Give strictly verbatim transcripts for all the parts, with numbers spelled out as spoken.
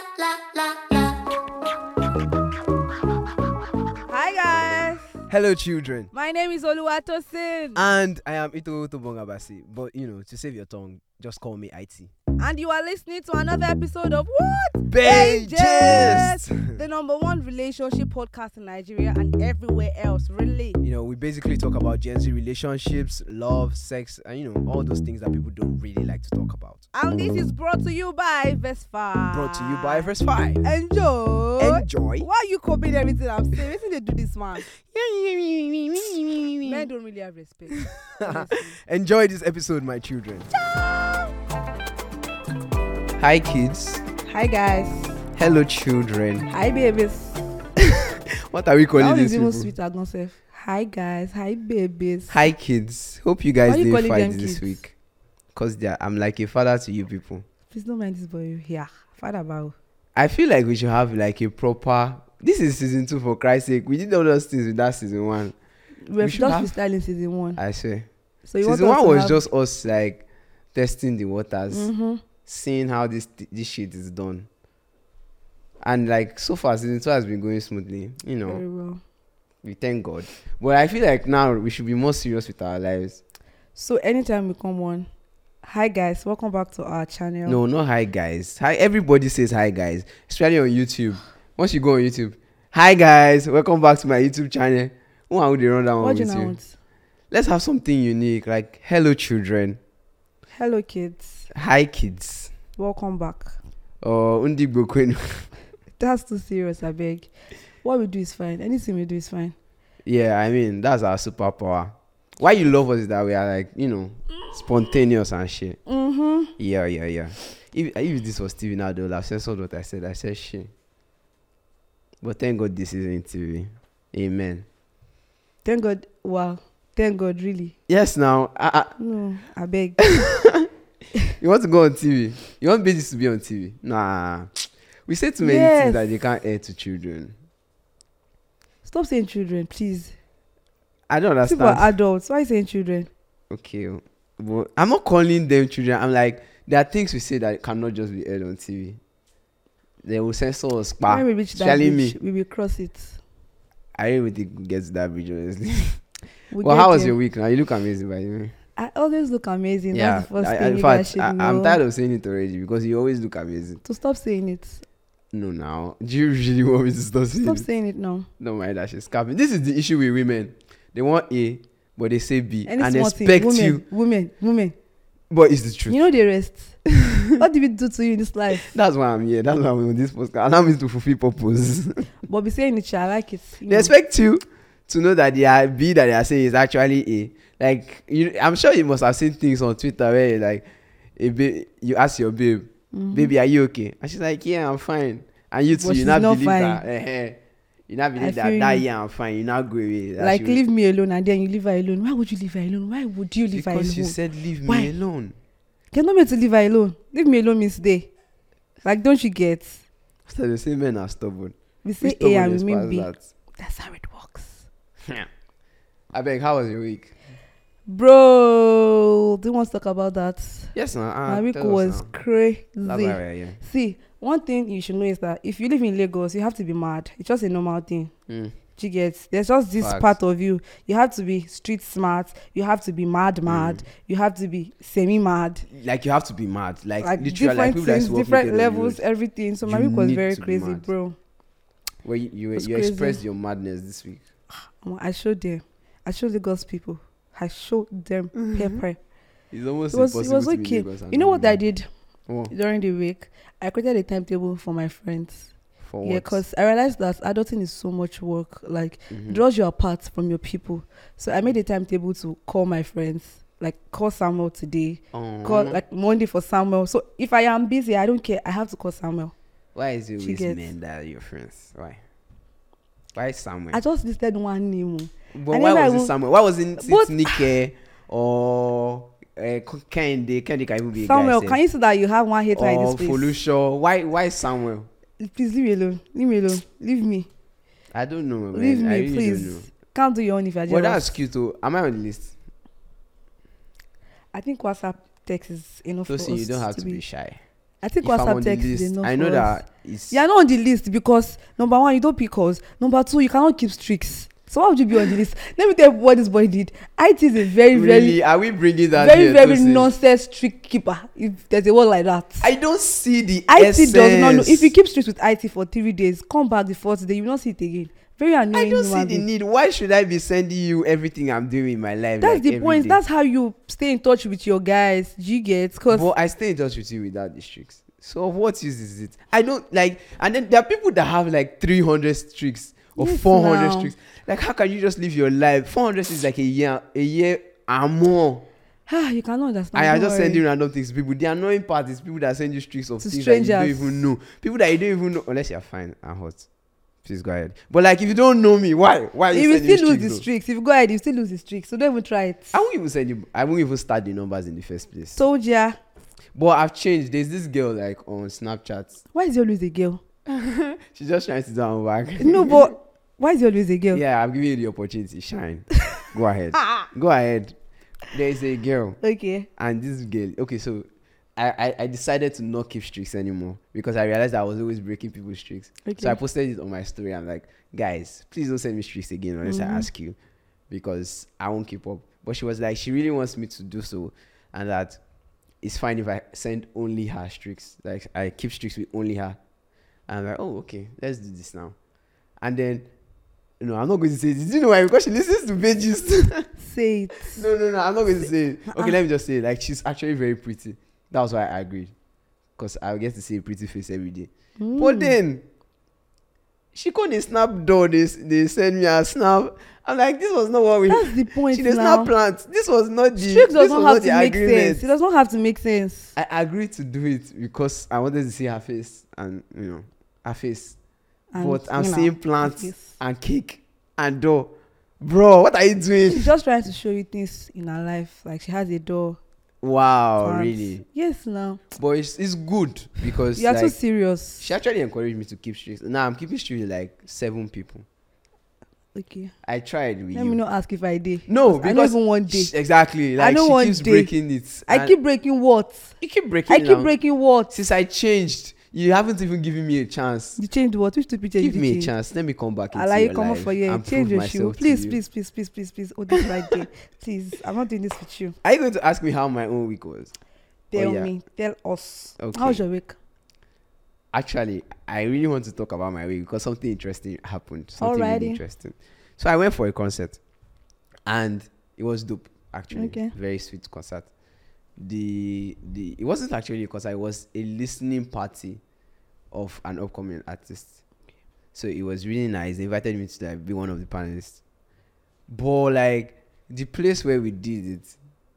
Hi guys. Hello, children. My name is Oluwatosin. And I am Ito Tobongabasi. But, you know, to save your tongue, just call me I T. And you are listening to another episode of what? Bae Gist! The number one relationship podcast in Nigeria and everywhere else, really. You know, we basically talk about Gen Z relationships, love, sex, and, you know, all those things that people don't really like to talk about. And this is brought to you by Vespa. Brought to you by Verse five. Enjoy. Enjoy. Why are you copying everything I'm saying? Listen, they do this, man. Men don't really have respect. Enjoy this episode, my children. Hi, kids. Hi guys. Hello, children. Hi babies. What are we calling That these is even people? sweet Agnosef. Hi guys. Hi babies. Hi, kids. Hope you guys Why you didn't calling fight them this kids? week. Because I'm like a father to you people. Please don't mind this boy here. Father about. I feel like we should have like a proper. This is season two, for Christ's sake. We did all those things with that season one. We're should just have- freestyling season one. I swear. So you Season want us one to was have- just us like testing the waters, Mhm. seeing how this this shit is done. And like so far, season two has been going smoothly. You know, Very well. we thank God. But I feel like now we should be more serious with our lives. So anytime we come on, hi guys, welcome back to our channel. No, not hi guys. Hi, everybody says hi guys, especially on YouTube. Once you go on YouTube, hi guys, welcome back to my YouTube channel. Who would they run that one What do with you now you? want? Let's have something unique, like hello children, Hello kids, hi kids, welcome back. or undigbo kwenu. That's too serious, I beg. What we do is fine. Anything we do is fine. Yeah, I mean that's our superpower. Why you love us is that we are like, you know, spontaneous and shit. Mm-hmm. Yeah, yeah, yeah. If if this was T V now, they would have censored what I said. I said shit. But thank God this isn't T V. Amen. Thank God. Wow. Thank God, really. Yes, now. I, No, I beg. I, you want to go on T V? You want babies to be on T V? Nah. We say too many Yes. things that they can't air to children. Stop saying children, please. I don't understand. People are adults. Why saying children? Okay. But I'm not calling them children. I'm like, there are things we say that cannot just be aired on T V. They will censor us. Bah. When we reach that Telling bridge, me. we will cross it. I didn't even think we get to that bridge, honestly. We'll Well, get how was there. your week now? You look amazing, by the way. I always look amazing. Yeah. That's the first I, thing in you fact, guys should I, know. I'm tired of saying it already because you always look amazing. To stop saying it. No, now. Do you really want me to stop saying Stop it? saying it now. No, my that she's capping. This is the issue with women. They want A, but they say B. Any and small thing, expect women, you. women, women. But it's the truth. You know the rest. What did we do to you in this life? That's why I'm here. That's why I'm on this podcast. Allow me to fulfill purpose. But be saying it, I like it. you They know. expect you to know that the uh, B that they are saying is actually A. Like, you, I'm sure you must have seen things on Twitter where you're like, a ba- you ask your babe, Mhm. baby, are you okay? And she's like, yeah, I'm fine. And you too, But you she's not not believe fine. that. eh, You not I believe that, feel that you. yeah, I'm fine. You not go away. That Like, she- leave me alone and then you leave her alone. Why would you leave her alone? Why would you leave her Because alone? you said, leave Why? me alone. You're not meant to leave her alone. Leave me alone means stay. Like, don't you get? So they say men are stubborn. We say Which A stubborn and is we mean past B. that? That's how it works. I beg, how was your week? Bro, do you want to talk about that? Yes, now. Uh, My week tell us was now. crazy. That's why we're here. See, one thing you should know is that if you live in Lagos, you have to be mad. It's just a normal thing. Mm. Do you get? There's just this Facts. part of you. You have to be street smart. You have to be mad, mad. Mm. You have to be semi mad. Like, you have to be mad. Like, Like literally, different like people that things, used to work different naked on the levels, road. everything. So my You week was need very to be crazy, mad. bro. Where you, you, It's you crazy. expressed your madness this week. Um, I showed them. I showed Lagos people. I showed them pepper. It's almost It was, it impossible was to be okay. Lagos and You know not what be I mad. did Oh, during the week? I created a timetable for my friends. for Yeah, what? because I realized that adulting is so much work. Like, Mhm. draws you apart from your people. So I made a timetable to call my friends. Like, call Samuel today. Aw. Call like Monday for Samuel. So if I am busy, I don't care. I have to call Samuel. Why is it She always gets- men that are your friends? Why? Why Samuel? I just listed one name. oh. But I why never was it even- Samuel? Why wasn't But- it Nike or uh, Kende? Kende can even be a Samuel, guy. can you see that you have one hater in Or this place? Folusho? Why? Why Samuel? Please leave me alone. Leave me alone. Leave me. I don't know, man. Leave I me, really don't know. please. Can't do your own if you're Well, jealous. that's cute. Though. Am I on the list? I think WhatsApp text is enough So for see, us you don't have to, be. be shy. I think If I'm WhatsApp on the text is list, enough I know for us. that it's You're not on the list because number one, you don't pick us. Number two, you cannot keep streaks. So why would you be on the list? Let me tell you what this boy did. I T is a very, really. very, Are we bringing that? very, here, very Tosin? nonsense streak keeper. If there's a word like that. I don't see the I T essence. does not know. If you keep streaks with I T for three days, come back the fourth day, you will not see it again. Very annoying. I don't see human the being. need. Why should I be sending you everything I'm doing in my life? That's like, the every point. day? That's how you stay in touch with your guys. Do you get? Because But I stay in touch with you without the streaks. So of what use is it? I don't like. And then there are people that have like three hundred streaks or Yes, four hundred now. streaks. Like, how can you just live your life? four hundred is like a year, a year and more. ah, you cannot understand. I are Don't just worry. sending random things to people. The annoying part is people that send you streaks of To things that you don't strangers. even know. People that you don't even know, unless you're fine and hot. Please go ahead. But like, if you don't know me, why? Why are you You will sending still lose streaks, the though? streaks. If you go ahead, you still lose the streaks. So don't even try it. I won't even send you. I won't even start the numbers in the first place. Told ya. But I've changed. There's this girl like on Snapchat. Why is he always a girl? She's just trying to do her back. No, but why is he always a girl? Yeah, I'm giving you the opportunity. Shine. Go ahead. Go ahead. There is a girl, Okay. and this girl. Okay, so I, I I decided to not keep streaks anymore because I realized I was always breaking people's streaks. Okay. So I posted it on my story. I'm like, guys, please don't send me streaks again unless Mhm. I ask you, because I won't keep up. But she was like, she really wants me to do so, and that it's fine if I send only her streaks. Like, I keep streaks with only her. And I'm like, oh, okay, let's do this now. And then, no, I'm not going to say this. Do you know why? Because she listens to pages. Say it. no, no, no, I'm not going to say it. Okay, Uh-uh. let me just say it. Like, she's actually very pretty. That was why I agreed. Because I get to see a pretty face every day. Mm. But then, she called a snap door. They, they send me a snap. I'm like, this was not what we... That's the point She does now. not plant. This was not the... Streaks this does was not have the to make agreement. sense. It does not have to make sense. I agreed to do it because I wanted to see her face and, you know, her face. And, but I'm you know, seeing plants yes. and cake and door. Bro, what are you doing? She's just trying to show you things in her life. Like she has a door. Wow, plants. really? Yes, now. But it's, it's good because You are too like, serious. she actually encouraged me to keep streaks. Now I'm keeping streaks with like seven people. Okay. I tried with Let you. me not ask if I did. No, I know because even one day. sh- exactly. I Like know she one keeps day. breaking it. I and keep breaking what? you keep breaking I it keep now. breaking what? Since I changed, you haven't even given me a chance. You changed what? Which two pictures Give did me you a change? chance. Let me come back into Allow your you come up life for you. and Change prove your shoe. myself to Please, you. please, please, please, please, please. Oh, this right there. Please. I'm not doing this with you. Are you going to ask me how my own week was? Tell Oh, yeah. me. Tell us. Okay. How's your week? Actually, I really want to talk about my week because something interesting happened. Something Alrighty. really interesting. So I went for a concert, and it was dope. Actually, Okay. very sweet concert. The the it wasn't actually a concert. It was a listening party of an upcoming artist. So it was really nice. They invited me to like, be one of the panelists. But like the place where we did it,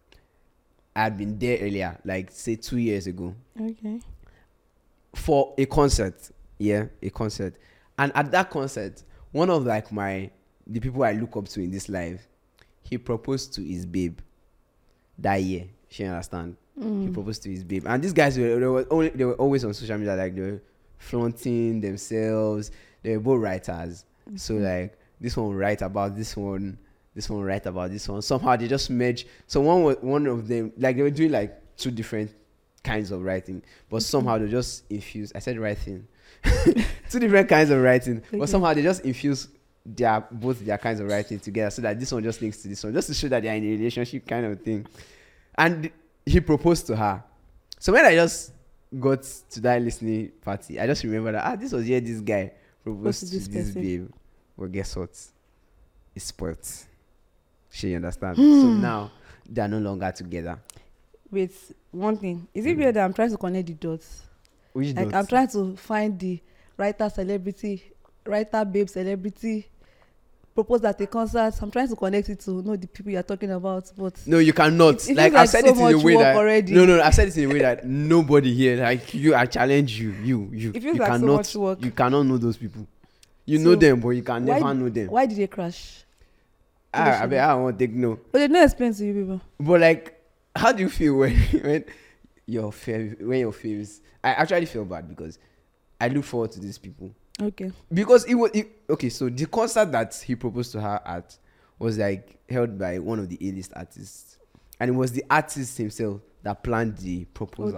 I had been there earlier, like say two years ago, Okay. for a concert. Yeah, a concert. And at that concert, one of like my the people I look up to in this life, he proposed to his babe that year. She understand? Mm. He proposed to his babe. And these guys were they were only they were always on social media, like they were flaunting themselves. They were both writers. Mm-hmm. So like this one will write about this one, this one will write about this one. Somehow they just merge. So one was one of them, like they were doing like two different kinds of writing, but somehow they just infuse. I said writing. Two different kinds of writing, Okay. but somehow they just infuse their both their kinds of writing together, so that this one just links to this one, just to show that they're in a relationship kind of thing. And he proposed to her. So when I just got to that listening party, I just remember that ah, this was here this guy proposed to to this this person. babe. Well, guess what? It's spoilt. She understand. So now they are no longer together. Wait, one thing. Is it Mm. weird that I'm trying to connect the dots? Which Like dots? I'm trying to find the writer celebrity, writer babe celebrity proposed at a concert. I'm trying to connect it to know the people you're talking about, but No, you cannot. It- it like feels I like said so it in a much way work that already. no, no, I said it in a way that nobody here, like you, I challenge you, you, you, It feels you like so cannot, much work. you cannot know those people. You So, know them, but you can why never d- know them. why did they crash? Ah, I bet I won't take no. But they don't explain to you people. But like, how do you feel when when your fav when your faves? I actually feel bad because I look forward to these people. Okay. Because it was it, okay. So the concert that he proposed to her at was like held by one of the A-list artists, and it was the artist himself that planned the proposal. Okay.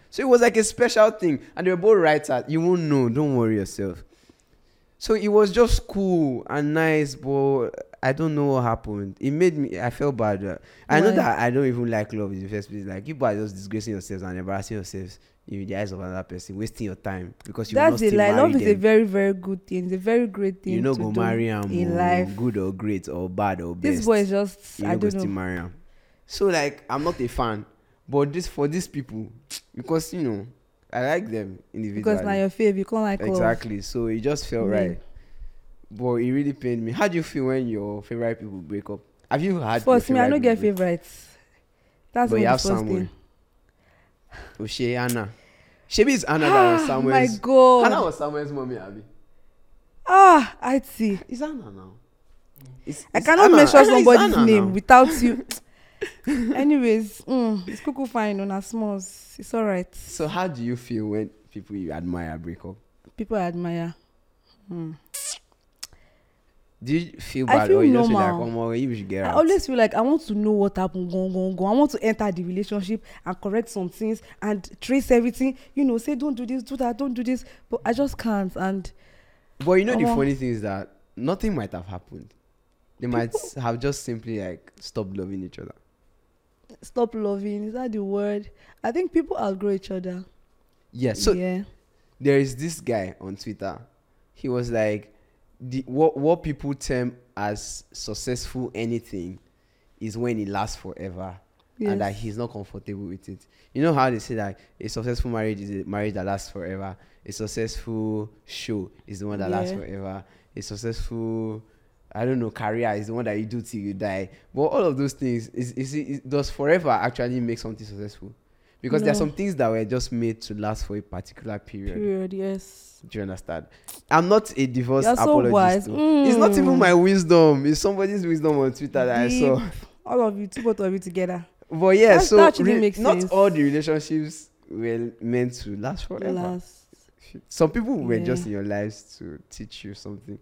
So it was like a special thing. And they were both writers. You won't know. Don't worry yourself. So it was just cool and nice, but I don't know what happened. It made me, I felt bad. Uh, I know Why? that I don't even like love in the first place. Like, people are just disgracing yourselves and embarrassing yourselves in the eyes of another person, wasting your time because you will not That's a still lie. marry Love is a them. very, very good thing. It's a very great thing You know, to go do marry him in life. good or great or bad or best. This boy is just, You I know, go don't still know. marry him. So, like, I'm not a fan. But this for these people, because, you know, I like them individually. Because now your fave, you can't like love. Exactly. So it just felt Mm. right. But it really pained me. How do you feel when your favorite people break up? Have you had First, your me, I don't favorite get people break- favorites. That's But not you the have first Samuel. thing. Oshay, Anna. Shebi is Anna that was Ah, my Samuel's. God. Anna was Samuel's mommy, Abby. Ah, I see. Is Anna now? It's, I it's cannot Anna. mention Anna is somebody's Anna name now. without you. Anyways, mm, it's cuckoo fine on a smalls. It's alright. So how do you feel when people you admire break up? People I admire. Hmm. Do you feel I bad feel or you just feel like, normal. oh my, you should get I out? always feel like I want to know what happened, go, go, go. I want to enter the relationship and correct some things and trace everything. You know, say don't do this, do that, don't do this. But I just can't. And But you know the Omo. funny thing is that nothing might have happened. They might have just simply like stopped loving each other. stop loving. Is that the word? I think people outgrow each other. Yeah. So yeah. there is this guy on Twitter. He was like, the what what people term as successful anything is when it lasts forever, Yes. and that he's not comfortable with it. You know how they say that a successful marriage is a marriage that lasts forever. A successful show is the one that lasts Yeah. forever. A successful, I don't know, career is the one that you do till you die. But all of those things is is, is does forever actually make something successful? Because there are No. some things that were just made to last for a particular period. Period. Yes. Do you understand? I'm not a divorce You're so apologist. wise. too. It's not even Mm. my wisdom. It's somebody's wisdom on Twitter that Deep. I saw. All of you, two both of you together. But yeah, That- so that actually re- makes not sense. all the relationships were meant to last forever. Last. Some people were Yeah. just in your lives to teach you something.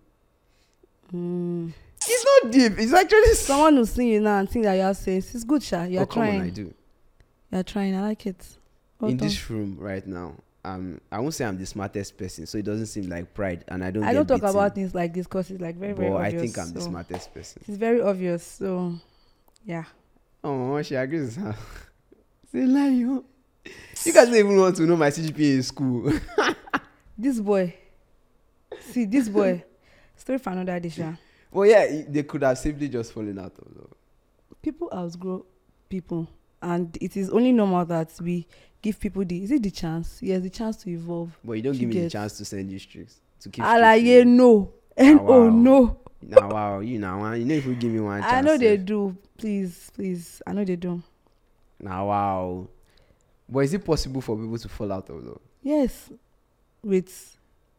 Mm. It's not deep. It's actually Someone who's seeing you now and think that you have sense. It's good, Sha. You're oh, come trying. on, I do. You're trying. I like it. Well in done. this room right now, um, I won't say I'm the smartest person, so it doesn't seem like pride, and I don't. I get don't talk beaten, about things like this because it's like very, But very I obvious. think I'm the so- smartest person. It's very obvious. So, yeah. Oh, Mama, she agrees with her. Say lie, you. You guys don't even want to know my C G P A in school. This boy. See, this boy. Story for another day, Sha. Well, yeah, it- they could have simply just fallen out of love. People outgrow people. And it is only normal that we give people the, is it the chance? Yes, the chance to evolve. But you don't You give me the get- chance to send you streaks. To keep Alaye, no. And Ah, oh, wow. no. Now, wow, you know, ah, you know if you give me one chance. I know they eh. do. Please, please. I know they do. Now, wow. But is it possible for people to fall out of love? Yes. With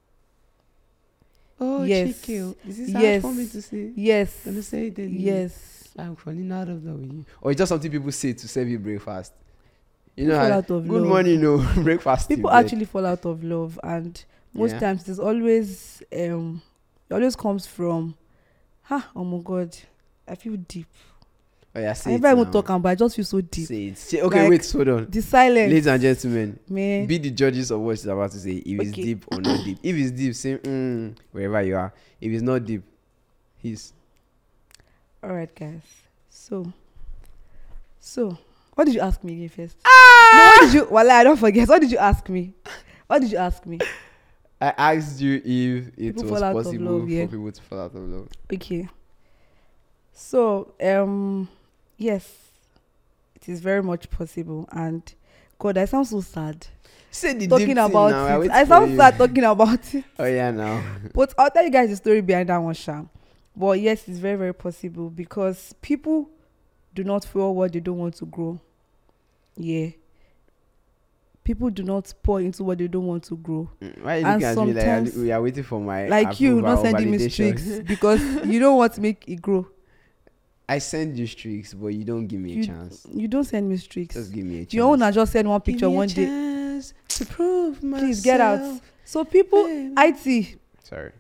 Oh, Yes. Chike, is this Yes. hard for me to say? yes. Gonna say it then. Yes. I'm falling out of love with you. Or it's just something people say to serve you breakfast. You know, People fall how, out of good love. morning, no breakfast. in People bed. actually fall out of love, and most Yeah. times it's always um it always comes from ah oh my god, I feel deep. Oh yeah, I say it never even now. talk about, I just feel so deep. Say it. Say- okay, Like, wait, hold on. The silence, Ladies and gentlemen, man. be the judges of what she's about to say. If it's Okay. deep or not deep. If it's deep, say mm, wherever you are. If it's not deep, he's All right, guys. So, so what did you ask me again first? Ah! No, what did you? Well, I don't forget. What did you ask me? What did you ask me? I asked you if it People was fall out of possible love, yeah. for people to fall out of love. Okay. So, um, yes, it is very much possible, and God, I sound so sad Say the deep talking thing about now. I it. wait I for sound you. sad talking about it. Oh yeah, now. But I'll tell you guys the story behind that one, Sha. But yes, it's very, very possible because people do not feel what they don't want to grow. Yeah. People do not pour into what they don't want to grow. Mm, Why are you And looking at me like sometimes- we are waiting for my Like you, approval not or sending me validation? streaks because you don't want to make it grow. I send you streaks, but you don't give me You, a chance. you don't send me streaks. Just give me a chance. You wanna just send one Give picture me a one day. chance to prove myself. Please get out. So people, baby. I T, Sorry.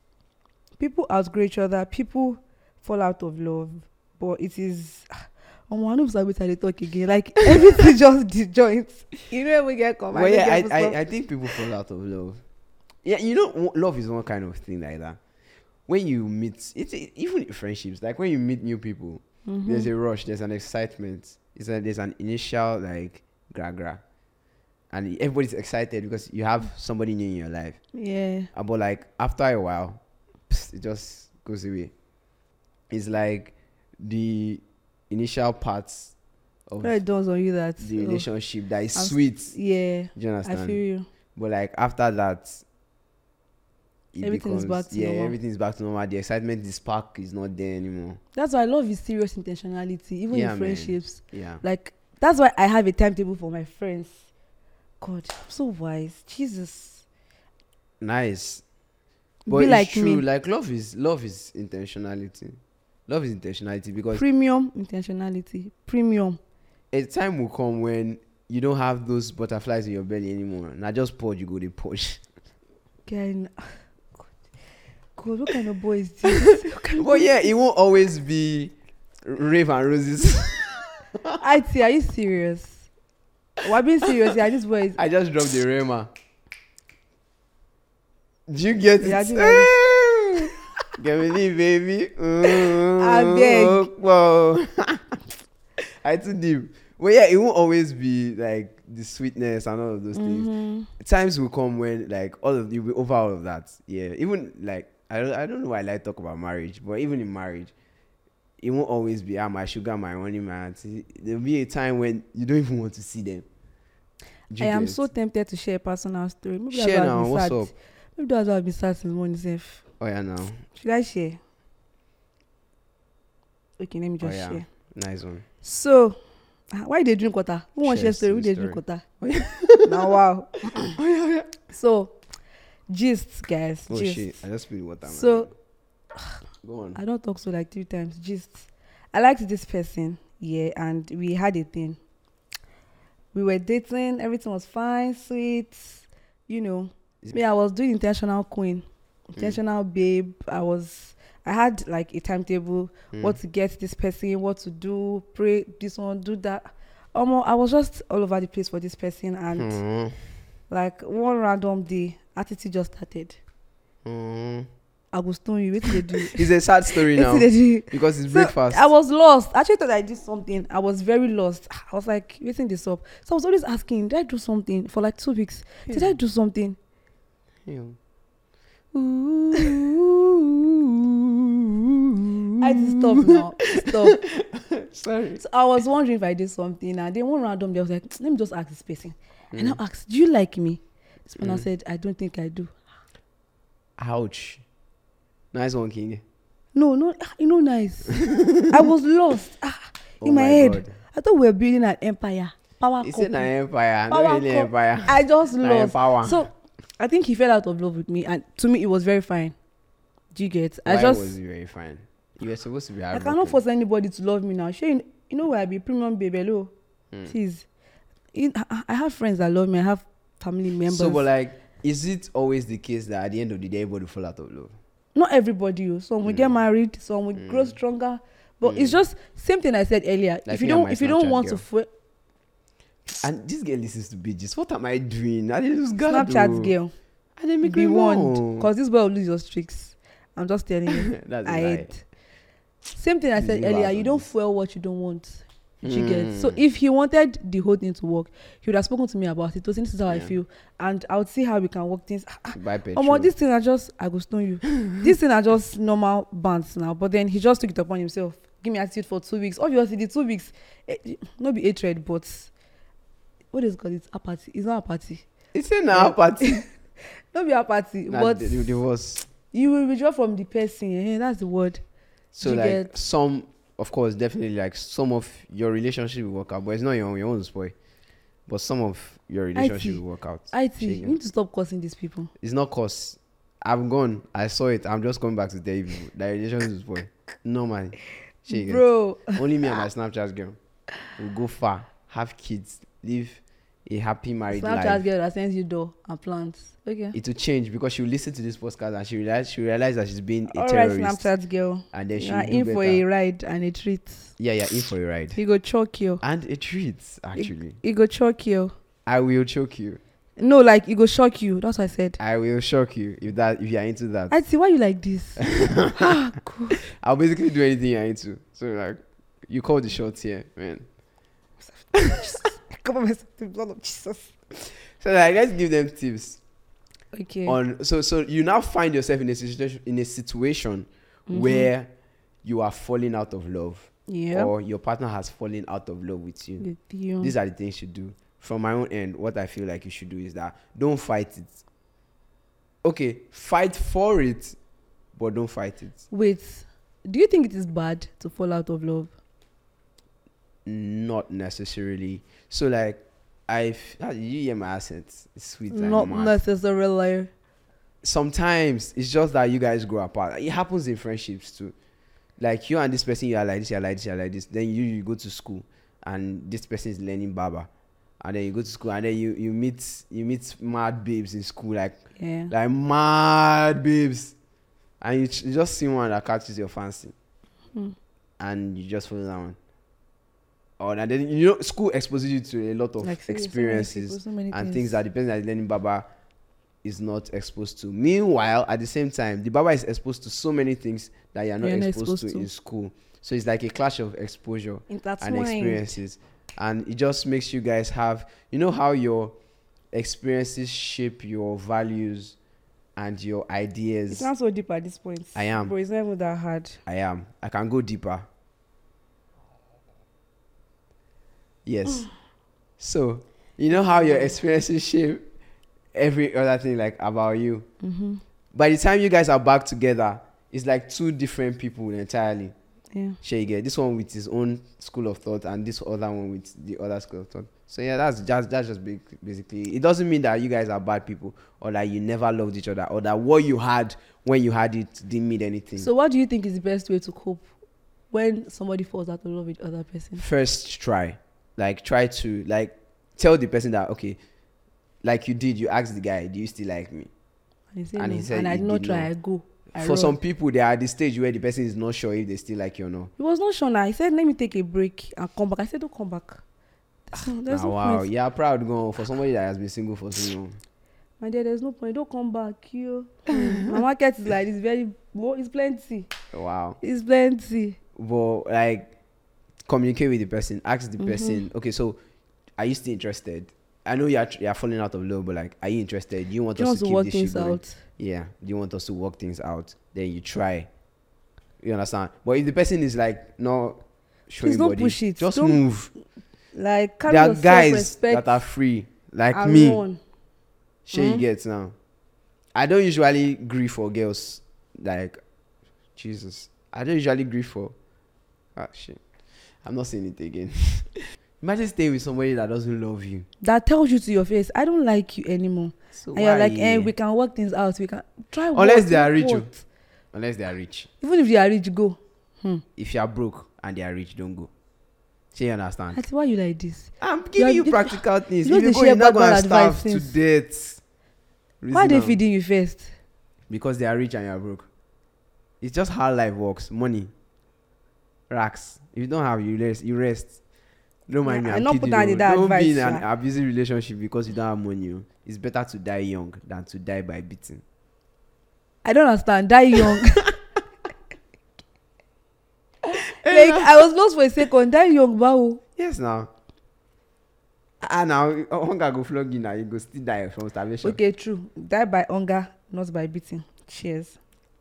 people outgrow each other. People fall out of love, but it is. Oh, I know somebody they talk again. Like everything just disjoints. You know when we get come. Well, yeah, I, I, I think people fall out of love. Yeah, you know, w- love is one kind of thing like that. When you meet, it's even in friendships. Like when you meet new people, Mhm. there's a rush, there's an excitement. It's a, there's an initial like gra gra, and everybody's excited because you have somebody new in your life. Yeah. Uh, But like after a while, psst, it just goes away. It's like the initial parts of When it dawns on you that the oh, relationship that is I'm s- sweet. yeah, Do you I understand? feel you. But like after that, it Everything is becomes back to yeah, normal. everything is back to normal. The excitement, the spark is not there anymore. That's why I love is serious intentionality, even Yeah, in man. friendships. Yeah. Like that's why I have a timetable for my friends. God, I'm so wise. Jesus. Nice. But Be it's like true. me. Like love is love is intentionality. Love is intentionality because Premium intentionality. Premium. a time will come when you don't have those butterflies in your belly anymore. Not just purge, you go to push. Can God. God, what kind of boy is this? What kind of But yeah, it won't always be rave and roses. I T, are you serious? Why being serious? Yeah, this boy is I just dropped the Rema. Do you get Yeah, I it? do like Get me leave, baby. Mm, I beg. Whoa. I too deep. Well, yeah, it won't always be like the sweetness and all of those things. Mhm. Times will come when like all of you will be over all of that. Yeah, even like I don't I don't know why I like talk about marriage, but even in marriage, it won't always be ah my sugar, my honey, my auntie. There'll be a time when you don't even want to see them. Do I you am get? so tempted to share a personal story. Maybe that's Share why I've now. been What's sad. up? Maybe that's why I've been sad since morning. Safe. Oh yeah, now. Should I share? Okay, let me Oh just yeah, share. nice one. So, ah, why they drink water? Who wants to share Share story? Who they story. drink water? Oh, yeah. Now, wow. Oh yeah, yeah. So, gist, guys. Oh gist. shit! I just spilled water. man. So, go on. I don't talk so like three times. Gist. I liked this person, yeah, and we had a thing. We were dating. Everything was fine, sweet. You know, Is- me, I was doing intentional queen, intentional babe. I was. I had like a timetable, Mm. what to get this person, what to do, pray this one, do that. Um, I was just all over the place for this person, and Mm. like one random day, attitude just started. Mm. I go stone you. What did they do? It's a sad story now What did they do? because it's So, breakfast. I was lost. I actually thought I did something. I was very lost. I was like, waiting this up. So I was always asking, did I do something for like two weeks? Did I do something? Yeah. I had to stop now. Stop. Sorry. So I was wondering if I did something, and then one random day I was like, let me just ask this person. And I asked, do you like me? This person Mm. said, I don't think I do. Ouch. Nice one, King. No, no, ah, you know, nice. I was lost. Ah, Oh in my, my head, God. I thought we were building an empire. Power It's couple. an empire. Power Not really couple. empire. I just Na lost. empower. So I think he fell out of love with me, and to me, it was very fine. Do you get? I Why just was it very fine? You were supposed to be I heartbroken. cannot force anybody to love me now. Sure, you, you know where I be premium baby. Hello, Hmm. please. In, I, I have friends that love me. I have family members. So, but like, is it always the case that at the end of the day, everybody fall out of love? Not everybody. oh. Some will get Mm. married. Some will grow Mm. stronger. But it's Mm. just same thing I said earlier. Like if you me and don't, my if you don't Snapchat want girl. to fue- And this girl listens to bitches. What am I doing? I didn't lose God. Snapchat girl, I didn't make be me warned, warned. because this boy will lose your streaks. I'm just telling you. That's a I lie. hate. Same thing I said Leave earlier. out You on don't this. fuel what you don't want. You get. So Mm. if he wanted the whole thing to work, he would have spoken to me about it. So this is how I Yeah. feel, and I would see how we can work things. Buy petrol. Omo, this thing are just I go stone you. This thing are just normal bands now. But then he just took it upon himself. Give me attitude for two weeks. Obviously, the two weeks, eh, not be hatred, but what is it called? It's apathy. It's not apathy. It's a now party. Not be apathy, Nah, but the, the divorce. you will withdraw from the person. Eh? That's the word. So you like get- some, of course, definitely like some of your relationship will work out, but it's not your own, your own spoil. But some of your relationship see. will work out. I T, Shey, you need to stop cursing these people. It's not cause I'm gone. I saw it. I'm just coming back to tell you that relationship will spoil. No man. Shey, you get? Bro, Only me and my Snapchat girl will go far, have kids, live a happy married Snapchat life. girl that sends you door and plants. Okay. It will change because she will listen to this podcast and she realize she realize that she's being a All right, terrorist. Snapchat girl. And then You she are will do in better. for a ride and a treat. Yeah, yeah, in for a ride. He go choke you. And a treat, actually. He go choke you. I will choke you. No, like he go shock you. That's what I said. I will shock you if that if you are into that. I see why you like this. Ah, cool. I'll basically do anything you're into. So like, you call the shots here, man. Come on, myself to the blood of Jesus. So like, let's give them tips Okay. on. So so you now find yourself in a situation in a situation Mhm. where you are falling out of love, Yeah. or your partner has fallen out of love with you. With you. These are the things you do. From my own end, what I feel like you should do is that don't fight it. Okay, fight for it, but don't fight it. Wait. Do you think it is bad to fall out of love? Not necessarily. So like, I you hear my accent? It's sweet. and Not mad. necessarily. Sometimes it's just that you guys grow apart. It happens in friendships too. Like you and this person, you are like this, you are like this, you are like this. Then you, you go to school, and this person is learning Baba, and then you go to school, and then you, you meet you meet mad babes in school, like Yeah. like mad babes, and you, ch- you just see one that catches your fancy, Hmm. and you just follow that one. Oh, and then you know school exposes you to a lot of Like, seriously, so many experiences people, so many and things that the person that is learning Baba is not exposed to. Meanwhile, at the same time, the Baba is exposed to so many things that you are not, You're not exposed, exposed to, to. in school. So it's like a clash of exposure and Intertwined. experiences, and it just makes you guys have, you know how your experiences shape your values and your It's ideas. not so deep at this point. I am. But it's not even that hard. I am. I can go deeper. Yes. So, you know how your experiences shape every other thing like about you. Mm-hmm. By the time you guys are back together, it's like two different people entirely. Yeah. Sure, you get this one with his own school of thought and this other one with the other school of thought. So yeah, that's just that's just big, basically. It doesn't mean that you guys are bad people or that you never loved each other or that what you had when you had it didn't mean anything. So what do you think is the best way to cope when somebody falls out of love with other person? First, try. Like try to like tell the person that okay, like you did, you asked the guy, do you still like me? And he said, And no. he said and I he did not did try. not. I go. I For run. some people, they are at the stage where the person is not sure if they still like you or not. He was not sure now. He said, let me take a break and come back. I said, don't come back. There's no, there's Ah, no wow, point. yeah, proud go for somebody that has been single for so long. My dear, there's no point. Don't come back. You. My market is like, it's very, well, it's plenty. Wow. It's plenty. But like communicate with the person, ask the Mhm. person, okay, so are you still interested? I know you're you're falling out of love, but like, are you interested? Do you want Do you us want to to keep work this things shit going? out? Yeah. Do you want us to work things out? Then you try. You understand? But if the person is like not showing Please don't body, push it. just Don't- move. Like, carry There are your guys self-respect that are free, like and me. run. Sure, you Mhm. get now. I don't usually grieve for girls. Like, Jesus. I don't usually grieve for. Ah, shit. I'm not saying it again. Imagine staying with somebody that doesn't love you. That tells you to your face, I don't like you anymore. So And you're why? like, eh, we can work things out. We can try. Unless what, they are not rich, what. Unless they are rich. Even if they are rich, go. Hmm. If you are broke and they are rich, don't go. So you understand? I say, why you like this? I'm giving are- you you- practical things. you know If you they go, share you're not bad going to bad starve advice to since. death. Why are they Reason am. feeding you first? Because they are rich and you're broke. It's just how life works. Money. Racks. If you don't have, you rest. You rest. Don't mind Yeah, me. I I'm not kidding. put that you. in that Don't be in advice, an sha. abusive relationship because you don't have money. oh. It's better to die young than to die by beating. I don't understand. Die young. Like, I was lost for a second. Die young, wow. Yes, now. Ah, now hunger go flog you now. You go still die from starvation. Okay, true. Die by hunger, not by beating. Cheers.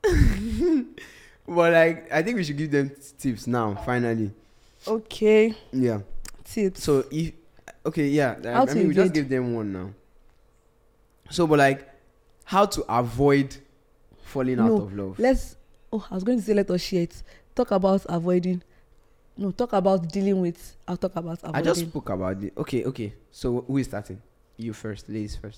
But like, I think we should give them tips now. Finally. Okay. Yeah. Tips. So if okay, yeah, I, How I to mean we just evade. give them one now. So, but like, how to avoid falling No, out of love? Let's. Oh, I was going to say let us share it. Talk about avoiding. No, talk about dealing with. I'll talk about avoiding. I just spoke about it. Okay, okay. So who is starting? You first, ladies first.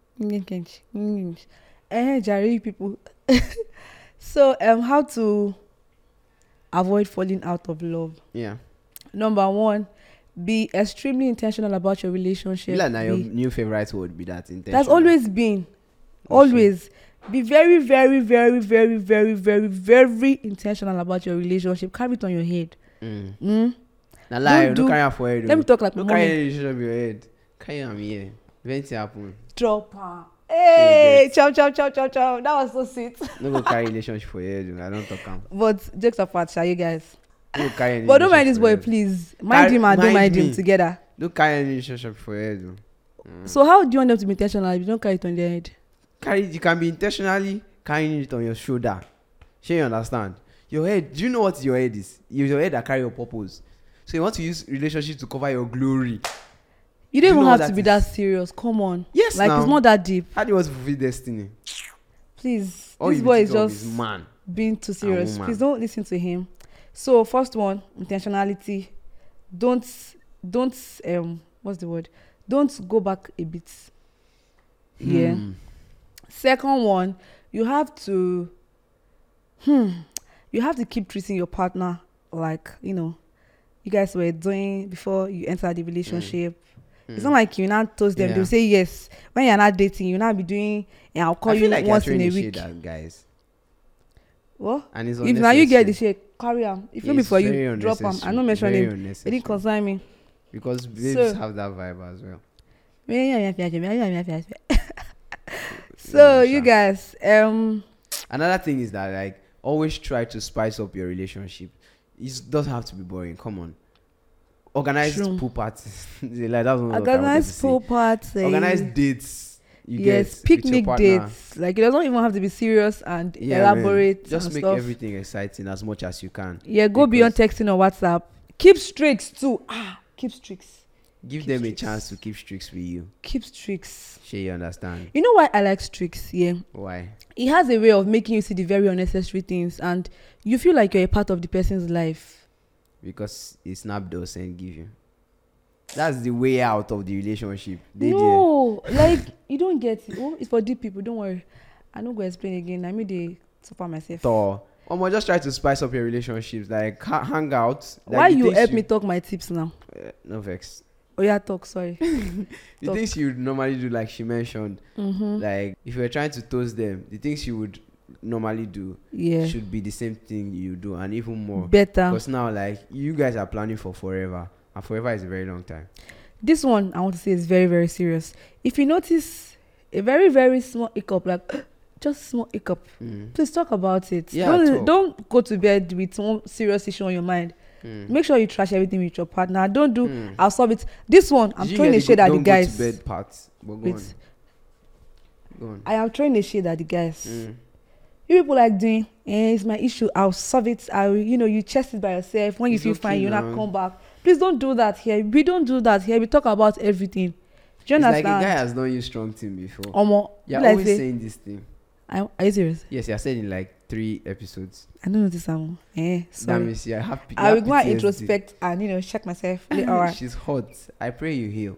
Eh, Jerry, people. So, um, how to avoid falling out of love? Yeah. Number one, Be extremely intentional about your relationship. Like now your Be- new favorite word be that intentional. That's always been. Oh, shit. Always. Be very, very, very, very, very, very, very intentional about your relationship. Carry it on your head. Mm. Mm? Now lie, Don't don't do- carry am for head. Let me talk like my Don't carry mommy. any relationship in your head. Carry am here. Vent happen. Drop her. Hey, chow, chow, chow, chow, chow. That was so sweet. No go carry relationship for head. I don't talk am. But jokes apart, shall you guys? No go carry any But don't mind relationship this for boy, head. please. Mind Carry- him and don't mind mind me. him together. Don't carry any relationship for head. Mm. So how do you want them to be intentional if you don't carry it on their head? Carry you can be intentionally carrying it on your shoulder. Sure you understand? Your head, do you know what your head is? It's your head that carry your purpose. So you want to use relationship to cover your glory. You don't Do you even know have what to that be is? that serious. Come on. Yes, Like now. it's not that deep. How do you want to fulfill destiny? Please. All this you boy need is to think of just is man. being too serious. woman. Please don't listen to him. So first one, intentionality. Don't don't um what's the word? Don't go back a bit. Yeah. Hmm. Second one, you have to hmm you have to keep treating your partner like, you know, you guys were doing before you enter the relationship. It's not like you now toast them, Yeah. they'll say yes. When you're not dating, you'll not be doing and I'll call I you feel like once you're in a trying to week. shade that, guys. What? And it's If now you get the unnecessary. shake, carry on. If not It's before very you drop them, I unnecessary, don't mention very him. It unnecessary. didn't concern me. Because babes So- have that vibe as well. So Yeah, you sure. guys, um, Another thing is that like always try to spice up your relationship. It doesn't have to be boring. Come on, organize True. pool parties. like that's what I wanted to organize say. pool party. Organize dates. You yes, get with picnic your partner. dates. Like it doesn't even have to be serious and Yeah, man. elaborate. Just and make stuff. everything exciting as much as you can. Yeah, go beyond texting or WhatsApp. Keep streaks too. Ah, keep streaks. Give Keep them streaks. a chance to keep streaks with you. Keep streaks. Sure, you understand You know why I like streaks? Yeah. why? It has a way of making you see the very unnecessary things and you feel like you're a part of the person's life. Because it's snap those and give you. That's the way out of the relationship. They No, like you don't get it. Oh, it's for deep people. Don't worry. I don't go explain again. I made the suffer myself. Thor. Um, just try to spice up your relationships. Like ha- hang out. Like, Why the you things help me talk my tips now? Uh, no vex. Oh yeah, talk. Sorry. The Talk. things you would normally do, like she mentioned, Mm-hmm. like if you were trying to toast them, the things you would normally do Yeah. should be the same thing you do, and even more. Better. Because now, like you guys are planning for forever, and forever is a very long time. This one I want to say is very very serious. If you notice a very very small hiccup, like just small hiccup, Mm. please talk about it. Yeah, don't talk. don't go to bed with one serious issue on your mind. Mm. Make sure you trash everything with your partner. Don't do. Mm. I'll solve it. This one I'm Did you throwing hear a shade go- at the don't go guys. to bed part? But go Wait. on. Go on. I am throwing a shade at the guys. Mm. You people like doing, eh, it's my issue. I'll solve it. I'll, you know, you chest it by yourself. When you It's feel okay fine, you now. not come back. Please don't do that here. We don't do that here. We talk about everything. Do you It's like a understand? guy has done you strong thing before. Omo, You're be like always say, saying this thing. I, are you serious? Yes, you're saying in like three episodes. I don't notice Amo. Eh, That sorry. means you have. you I have will go and P T S D. introspect and you know check myself. Like, all right. She's hot. I pray you heal.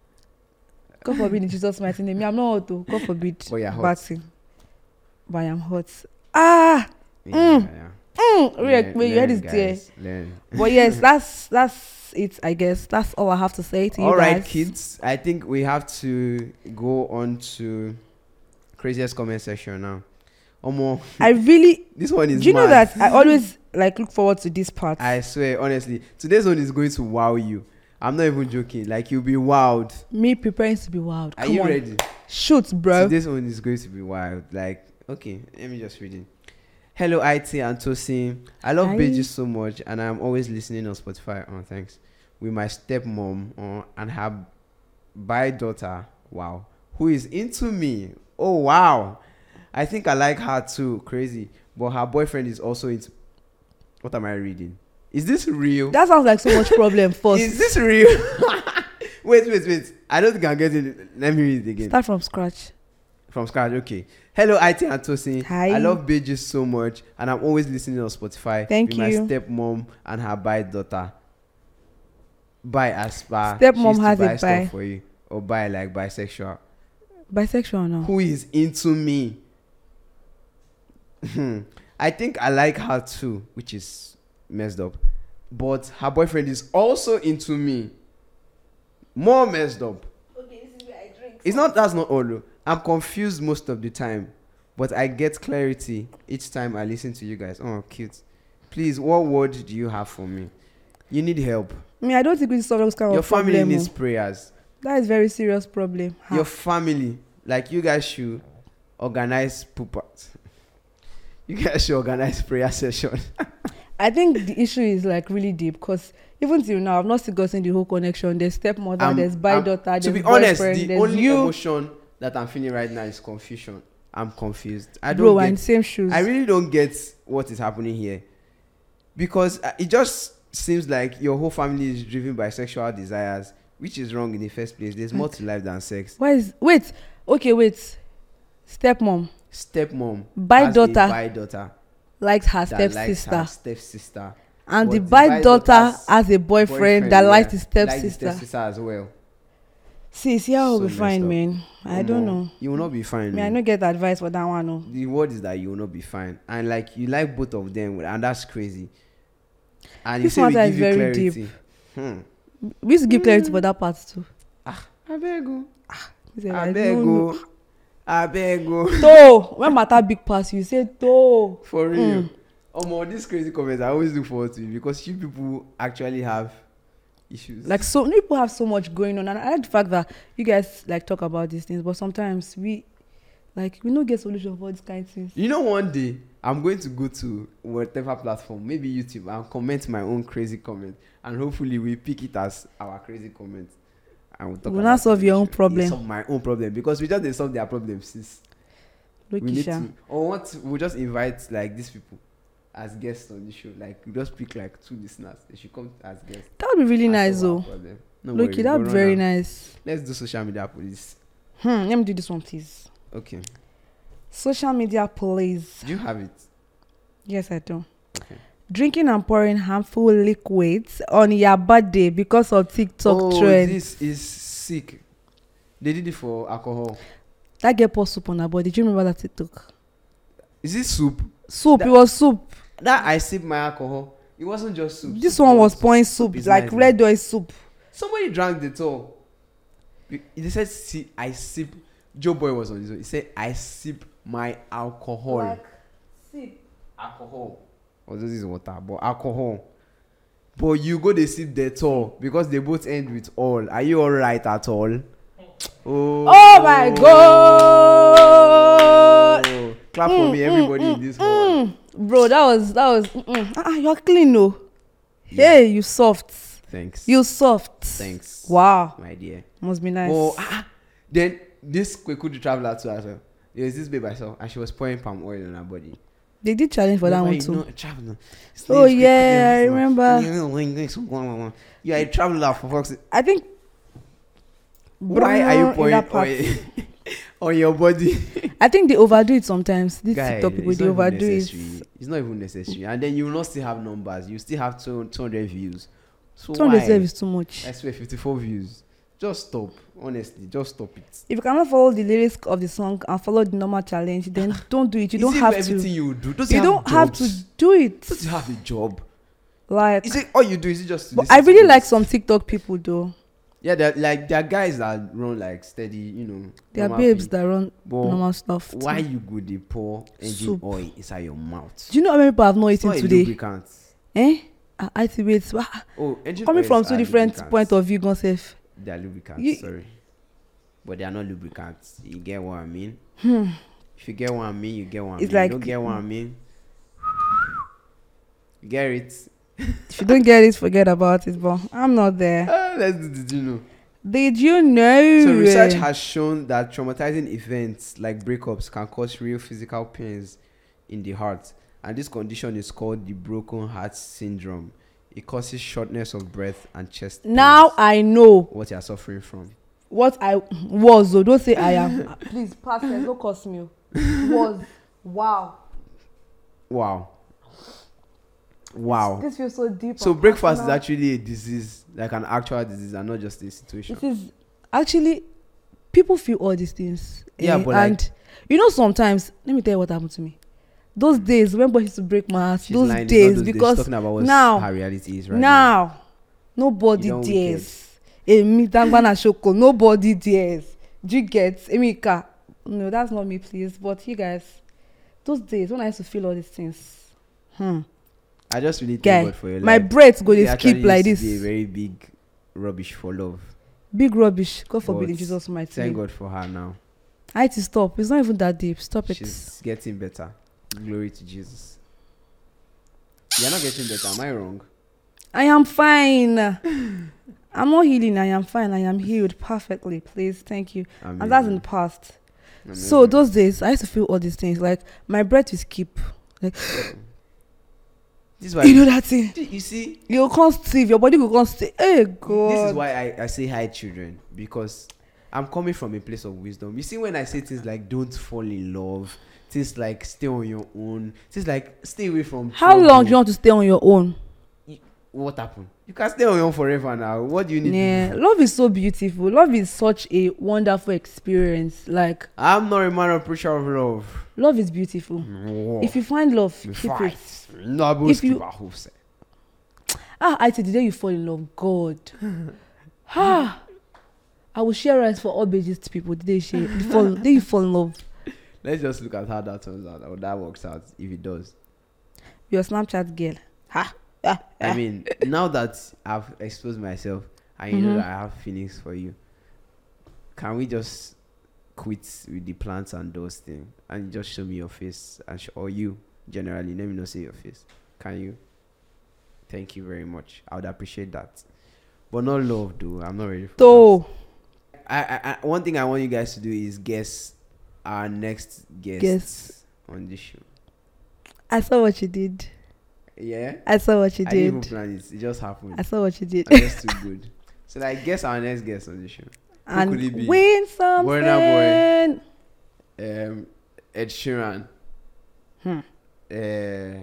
God forbid in Jesus' mighty name. Me, I'm not hot. Though. God forbid. But you're hot. Bad thing. But I am hot. Ah. Yeah, Mm. yeah. Mm, Learn- Rick, wait, you heard learn, this there. guys, learn. But yes, that's that's it. I guess that's all I have to say to you All right, guys. kids. I think we have to go on to craziest comment section now. Omo, I really. this one is. Do you know mad. that I always like look forward to this part? I swear, honestly, today's one is going to wow you. I'm not even joking. Like you'll be wowed. Me preparing to be wild. Are Come you on. ready? Shoot, bro. Today's one is going to be wild. Like, okay, let me just read it. Hello, I T and Tosin. I love Hi. Beji so much, and I'm always listening on Spotify. Oh, thanks. With my stepmom uh, and her by daughter. Wow, who is into me? Oh wow, I think I like her too. Crazy, but her boyfriend is also into. What am I reading? Is this real? That sounds like so much problem. First, Is this real? wait, wait, wait. I don't think I get it. Let me read it again. start from scratch. From scratch, okay. Hello, I T and Tosin. Hi. I love Beji so much, and I'm always listening on Spotify. Thank with you. my stepmom and her bi daughter. Bi as far. Stepmom has a buy stuff bi. for you, or bi like bisexual. Bisexual now. Who is into me? Hmm. I think I like her too, which is messed up. But her boyfriend is also into me. More messed up. Okay, this is where I drink. It's not that's not all. Though. I'm confused most of the time, but I get clarity each time I listen to you guys. Oh, cute. Please, what word do you have for me? You need help. I mean, I don't think we solve those kind Your of family problem. needs oh. prayers. That is very serious problem. Ha. Your family, like you guys should organize poop. You guys should organize prayer session. I think the issue is like really deep because even till now, I've not still gotten the whole connection. There's stepmother, Um, there's by um, daughter, there's to be honest, boyfriend, the there's only you. emotion that I'm feeling right now is confusion. I'm confused. I don't Bro, get, we're in the same shoes. I really don't get what is happening here, because uh, it just seems like your whole family is driven by sexual desires, which is wrong in the first place. There's more to life than sex. Why is wait? Okay, wait. Stepmom Stepmom By has daughter a by daughter likes her that likes stepsister, her stepsister, and but the the by by daughter daughter's has a boyfriend, that yeah, likes his likes the stepsister. stepsister as well. See, see how So we'll be fine, messed up. man. I Omo, don't know. You will not be fine. I mean, I no. don't get advice for that one. No. The word is that you will not be fine, and like you like both of them, and that's crazy. And This you say we matter give is you very clarity. deep. Hmm. We used to give clarity for that part too. I beg you. He said, I like, beg no, no. you. I beg you. Though when matter big pass, you say though. For real. Mm. Um, all these crazy comments I always look forward to, because you people actually have issues. Like so many people have so much going on, and I like the fact that you guys like talk about these things, but sometimes we like we don't get solution for these kind of things. You know, one day I'm going to go to whatever platform, maybe YouTube, and comment my own crazy comment, and hopefully we pick it as our crazy comment, and we'll talk Will about not solve your own solution. problem. It's solve my own problem, because we just didn't solve their problems. Sis. We Look, need Isha. to, or what? We'll just invite like these people as guests on the show. Like we just pick like two listeners. They should come as guests. That would be really and nice solve our though. problem. No Look, worries, that would go be very run am. nice. Let's do social media police. Hmm. Let me do this one, please. Okay. Social media police. Do you have it? Yes, I do. Okay. Drinking and pouring harmful liquids on your birthday because of TikTok oh, trend. this is sick. They did it for alcohol. That girl poured soup on her body. Do you remember that TikTok? Is it soup? Soup. That- it was soup. That I sip my alcohol. It wasn't just soup. This Soup one was pouring soup, is like nice, red oil soup. Somebody drank the all. They said, "See, I sip." Joe Boy was on this one. He said, "I sip my alcohol." Like, sip. Alcohol. Or this is water, but alcohol. But you go they sip that all because they both end with all. Are you all right at all? Oh, Oh my God. Oh. Clap for me, everybody in this hall. Mm. Bro, that was that was. Mm-mm. Ah, you're clean, no. Yeah. Hey, you soft. Thanks. You soft. Thanks. Wow, My dear. must be nice. Oh, ah, then this Kweku the traveler too as well. There was this babe I saw, and she was pouring palm oil on her body. They did challenge for that Remember, one you too. know, a traveler. His Oh, name is Kweku yeah, I Demuson. remember. You are a traveler for fuck's sake. I think. Why are you Brown in pouring that part. oil on your body? I think they overdo it sometimes. These Guy, TikTok people it's they not even overdo it. necessary. It's not even necessary. And then you will not still have numbers. You still have two, two hundred views. So two hundred why? is too much. I swear, fifty-four views. Just stop. Honestly, just stop it. If you cannot follow the lyrics of the song and follow the normal challenge, then don't do it. You Is don't it have everything to. you do. Does You it don't have to jobs? do it. Does it have a job? Like, Is it all you do? Is it just? to but listen I to really music? like some TikTok people though. Yeah, they're like there are guys that run like steady, you know. There are normal babes people. that run But normal stuff. too. why you go dey pour engine Soup. oil inside your mouth? Do you know how many people have not It's eaten not a today? lubricant. Eh? I, I see. Wait. wha- Oh, engine Coming oils from two are different lubricants. point of view, Gonself. They are lubricants. You- Sorry, but they are not lubricants. You get what I mean? Hmm. If you get what I mean, you get what I It's mean. like- you don't get what I mean. You get it? If you don't get it, forget about it. But I'm not there. Ah, let's do. Did you know? Did you know? So research has shown that traumatizing events like breakups can cause real physical pains in the heart, and this condition is called the broken heart syndrome. It causes shortness of breath and chest pains. Now I know What you are suffering from. what I was. Though. Don't say I am. Please pass it. Don't cost me. Was. Wow. Wow. Wow. This feels so deep. So and breakfast is personal. actually a disease, like an actual disease, and not just a situation. It is actually people feel all these things. Yeah, eh, but like- and you know sometimes let me tell you what happened to me. Those days when boys used to break my heart, She's those lying. It's not days those because talking about what now- her reality is right now. now nobody You don't dares. Emi Dangbana Shoko. Nobody dares. Do you get Emika? No, that's not me, please. But you guys, those days when I used to feel all these things, hmm. I just really Guy, thank God for your life. my breath go It dey actually skip like used to this. be a very big rubbish for love. Big rubbish. God forbid But in Jesus' mighty Thank name. God for her now. I had to stop. It's not even that deep. Stop it. She's getting better. Glory to Jesus. You're not getting better. Am I wrong? I am fine. I'm not healing. I am fine. I am healed perfectly. Please, thank you. Amazing. And that's in the past. Amazing. So those days, I used to feel all these things. Like my breath will skip. Like This is why you know that thing. you see. You can't sleep. Your body will can't stay. Hey God. This is why I, I say hi, children, because I'm coming from a place of wisdom. You see, when I say things like "don't fall in love," things like "stay on your own," things like "stay away from." How trouble, long do you want to stay on your own? What happened? You can stay on your own forever now. What do you need? Yeah, to do? love is so beautiful. Love is such a wonderful experience. Like I'm not a man of preacher of love. love is beautiful. No. If you find love, You keep fight. it. No, If you- I hope so. Ah, I said the day you fall in love, God. Ah, I will share rice for all Beijing people. The day you share, the fall, the day you fall in love. Let's just look at how that turns out, or that works out, if it does. You're a Snapchat girl. Ha. Ah, I ah. mean, now that I've exposed myself and you know Mhm. that I have feelings for you, can we just quit with the plants and those things and just show me your face, and sh- or you generally, let me not say your face. Can you? Thank you very much. I would appreciate that, but not love, though. I'm not ready for So, that. I, I, I, one thing I want you guys to do is guess our next guest Guess. on this show. I saw what you did. Yeah, I saw what you I didn't even did. plan it. It just happened. I saw what you did. I'm just too good. So, like, guess our next guest on the show. And could it be? win something. Burna Um, Ed Sheeran. Hmm. Uh,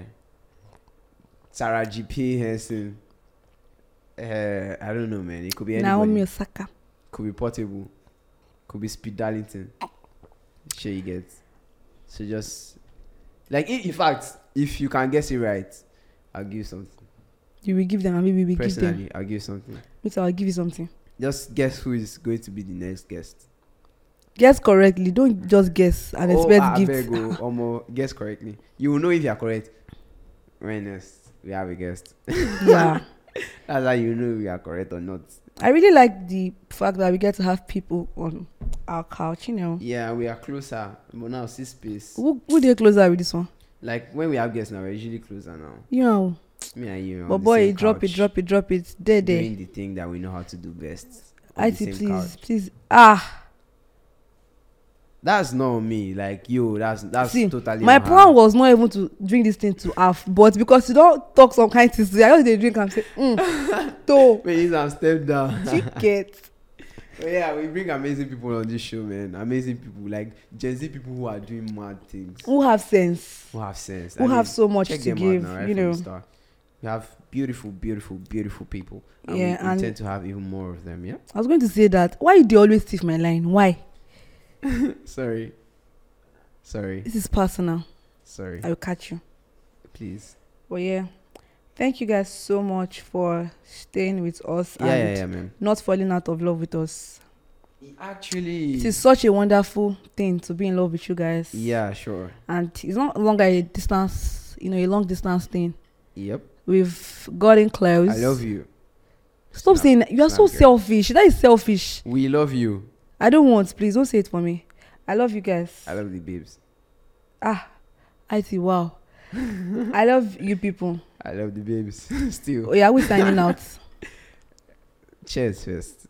Sarah G P Henson. Uh, I don't know, man. It could be anybody. Naomi Osaka. Could be Portable. Could be Speed Darlington. Sure you get. So just like in, in fact, if you can guess it right, I'll give you something. You will give them, and maybe we give them. Personally, I'll give you something. Me too, I'll give you something. Just guess who is going to be the next guest. Guess correctly. Don't just guess and Oh, expect I gifts. beg you, Omo, guess correctly. You will know if you are correct. When next we have a guest. Yeah. That's how you know we are correct or not. I really like the fact that we get to have people on our couch, you know. Yeah, we are closer. But now see space. Who, who they closer with this one? Like when we have guests now, we're usually closer now. You know. Me and you. on But the boy, same drop it, couch, drop it, drop it. There, there. doing the thing that we know how to do best. on I the see, same please, couch. please. Ah. That's not me. Like you, that's that's See, totally. my on her. plan was not even to drink this thing to half, but because you don't talk some kind of things, I just dey drink and say, mm, to Wait, I'm step down. ticket. But yeah, we bring amazing people on this show, man. Amazing people, like Gen Z people who are doing mad things, Who have sense, who have sense, who I have mean, so much check to them give, out now, right you from the know. start. We have beautiful, beautiful, beautiful people, and Yeah, we and- intend to have even more of them. Yeah. I was going to say that. Why do you always thief my line? Why? Sorry. Sorry. This is personal. Sorry. I will catch you. Please. But yeah, thank you guys so much for staying with us Yeah, and yeah, yeah, man. not falling out of love with us. Actually. It is such a wonderful thing to be in love with you guys. Yeah, sure. And it's not longer a distance, you know, a long distance thing. Yep. We've gotten close. I love you. Stop Snap- saying that. You are so Snap girl. selfish. That is selfish. We love you. I don't want. Please don't say it for me. I love you guys. I love the babes. Ah, I see. Wow. I love you people. I love the babes. Still. Oh yeah, we're signing out. Cheers first.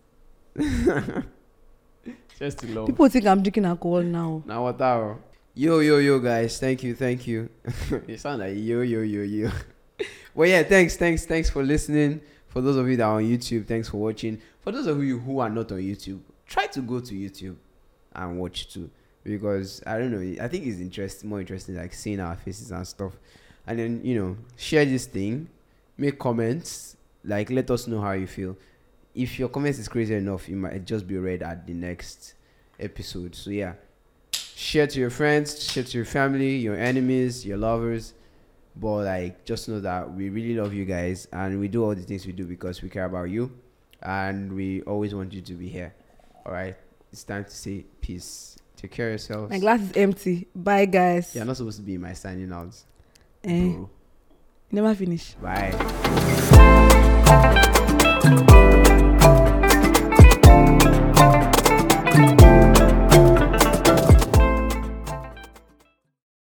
Cheers to love. People think I'm drinking alcohol now. Now what are yo yo yo guys? Thank you, thank you. You sound like yo yo yo yo. Well, yeah, thanks, thanks, thanks for listening. For those of you that are on YouTube, thanks for watching. For those of you who are not on YouTube, try to go to YouTube and watch too, because I don't know. I think it's interesting, more interesting, like seeing our faces and stuff. And then you know, share this thing, make comments, like let us know how you feel. If your comments is crazy enough, it might just be read at the next episode. So yeah, share to your friends, share to your family, your enemies, your lovers. But like, just know that we really love you guys, and we do all the things we do because we care about you. and we always want you to be here. All right, it's time to say peace. Take care of yourselves. My glass is empty. Bye, guys. You're not supposed to be my signing out. Eh. Bro. Never finish. Bye.